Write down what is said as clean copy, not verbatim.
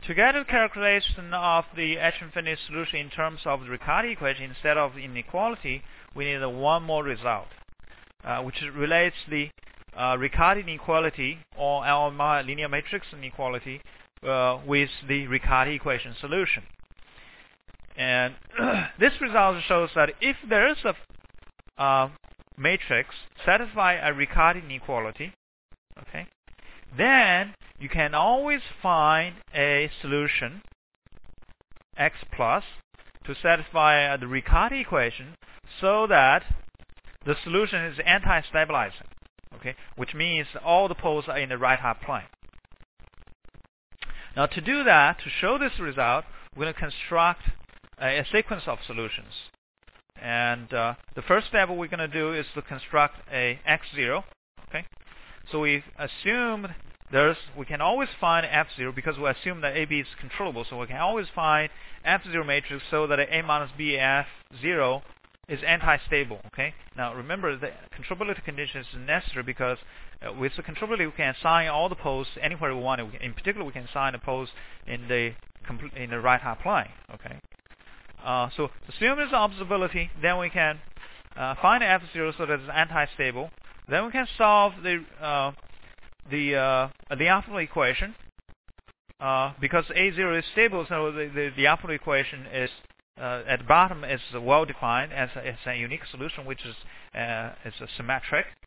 To get the calculation of the H-infinity solution in terms of the Riccati equation instead of inequality, we need one more result, which relates the Riccati inequality or our linear matrix inequality with the Riccati equation solution. And this result shows that if there is a matrix satisfy a Riccati inequality, okay, then you can always find a solution x plus to satisfy the Riccati equation so that the solution is anti-stabilizing, okay, which means all the poles are in the right half plane. Now to do that, to show this result, we're going to construct a sequence of solutions. And the first step we're going to do is to construct a x0, okay. So we've assumed we can always find F0 because we assume that AB is controllable. So we can always find F0 matrix so that A minus B F0 is anti-stable. Okay. Now remember the controllability condition is necessary because with the controllability we can assign all the poles anywhere we want. In particular, we can assign the poles in the right half plane. Okay. So assume this observability, then we can find F0 so that it's anti-stable. Then we can solve the Lyapunov equation because A0 is stable, so the Lyapunov equation is at the bottom is well defined as a unique solution, which is a symmetric.